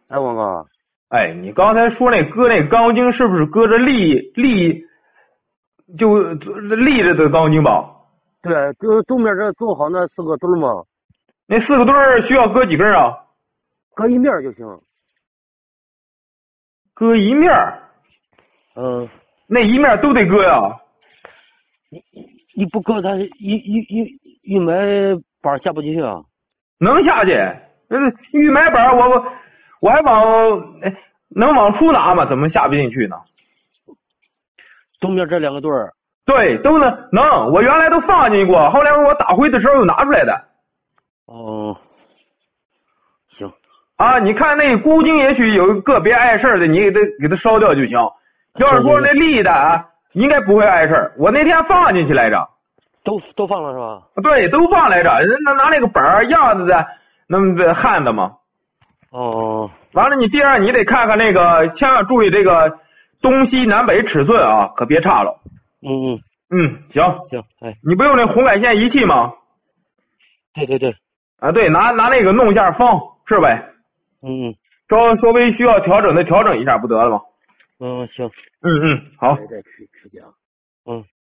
哎，王哥， 哎，你刚才说那搁那钢筋是不是搁着就立着的钢筋吧？ 对，就东边这做好那4个墩嘛， 那4个墩儿需要搁几根啊？ 搁一面就行。 搁一面儿，那一面都得搁呀？ 你不搁它一买板下不进去啊？ 能下去？预埋板我还能往出拿吗？怎么下不进去呢？ 东边这2个墩儿。 对，都能，我原来都放进去过，后来我打灰的时候又拿出来的。 哦，行啊，你看那钴金也许有个别碍事儿的，你给它烧掉就行。要是说那立的啊，应该不会碍事儿。我那天放进去来着， 都放了是吧？ 对，都放来着，人拿那个板儿样子的，那么的焊的嘛。 哦， 完了，你第二你得看看那个，千万注意这个东西南北尺寸啊，可别差了。行， 行，哎， 你不用那红外线仪器吗？ 对， 啊，对，拿那个弄一下风是呗？稍微需要调整的调整一下不得了吗？ 行， 好。 再去讲。